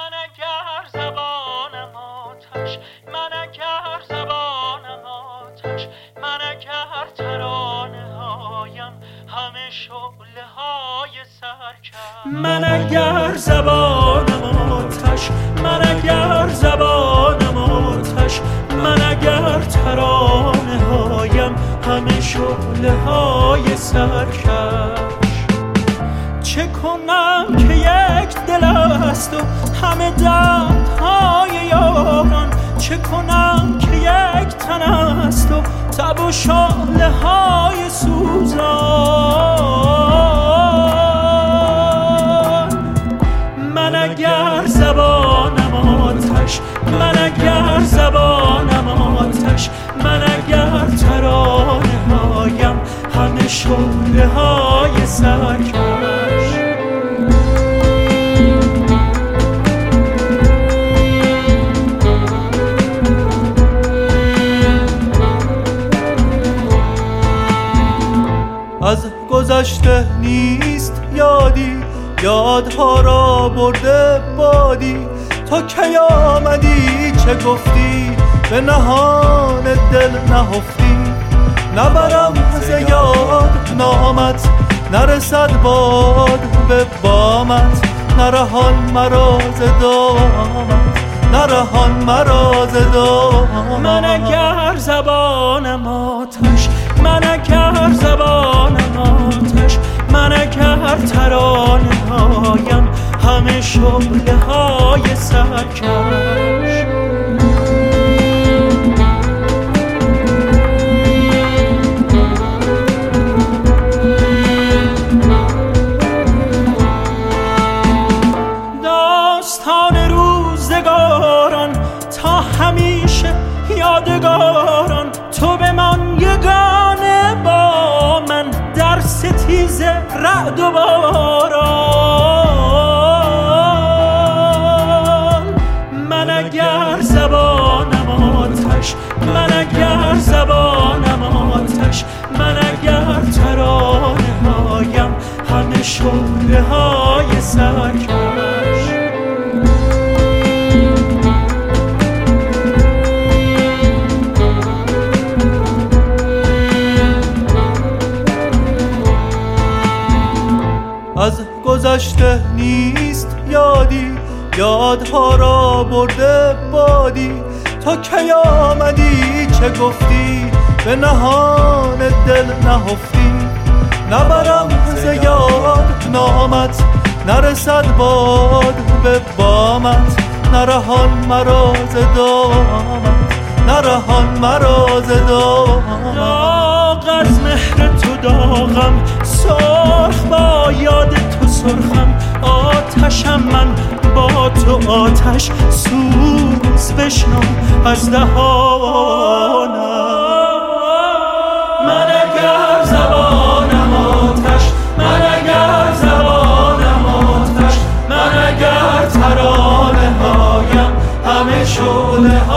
من اگر زبانم آتش، من اگر زبانم آتش، من اگر ترانه هایم همه شعله های سرکش. من اگر زبانم آتش، من اگر زبانم آتش، من اگر ترانه هایم همه شعله های سرکش. چه کنم که یک دل است و همه دردهای یاران، چه کنم که یک تن است و تب و شعله های سوزان. من اگر زبانم آتش، من اگر زبانم آتش، من اگر ترانه هایم همه شعله های سرکش. از گذشته نیست یادی، یادها را برده بادی. تا کی آمدی چه گفتی، به نهان دل نهفتی. نبرم ز یاد نامت، نرسد باد به بامت. نرهان مرا ز دامت، نرهان مرا ز دامت. من اگر زبانم آتش، من اگر زبانم آتش، من اگر ترانه هایم همه شعله های سرکش. داستان روزگاران تا همیشه یادگاران، تو بمان یگانه با من در ستیز رعد و باران. من اگر زبانم آتش، من اگر زبانم آتش، من اگر ترانه هایم همه شعله های سرکش. از گذشته نیست یادی، یادها را برده بادی. تا کی آمدی چه گفتی، به نهان دل نهفتی. نبرم ز یاد نامت، نرسد باد به بامت. نرهان مرا ز دامت، نرهان مرا ز دامت. داغ از مهر تو داغم، سرخ با یاد تو سرخم. آتشم من با تو آتش، سوز بشنو از دهانم. من اگر زبانم آتش، من اگر زبانم آتش، من اگر ترانه هایم همه شعله